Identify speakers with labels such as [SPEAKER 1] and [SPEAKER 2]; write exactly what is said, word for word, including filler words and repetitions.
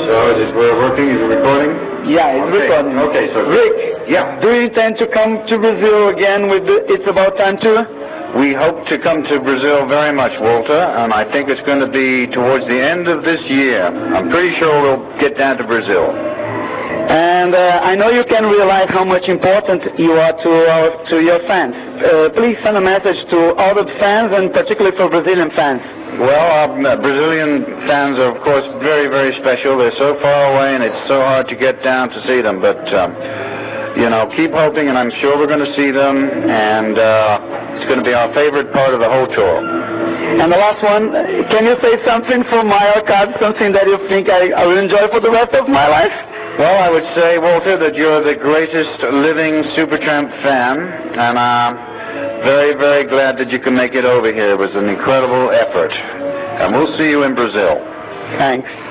[SPEAKER 1] So is it we're working? Is it recording?
[SPEAKER 2] Yeah, it's
[SPEAKER 1] Okay.
[SPEAKER 2] recording.
[SPEAKER 1] Okay, so
[SPEAKER 2] Rick,
[SPEAKER 1] yeah,
[SPEAKER 2] do you intend to come to Brazil again with the It's About Time tour?
[SPEAKER 1] we hope to come to Brazil very much, Walter, and I think it's going to be towards the end of this year. I'm pretty sure we'll get down to Brazil.
[SPEAKER 2] And uh, I know you can realize how much important you are to our, to your fans. Uh, please send a message to all the fans, and particularly for Brazilian fans.
[SPEAKER 1] Well, um, uh, Brazilian fans are, of course, very, very special. They're so far away, and it's so hard to get down to see them. But, um, you know, keep hoping, and I'm sure we're going to see them, and uh, it's going to be our favorite part of the whole tour.
[SPEAKER 2] And the last one, can you say something for my archive, something that you think I, I will enjoy for the rest of my life?
[SPEAKER 1] Well, I would say, Walter, that you're the greatest living Supertramp fan, and I'm uh, very, very glad that you can make it over here. It was an incredible effort. And we'll see you in Brazil.
[SPEAKER 2] Thanks.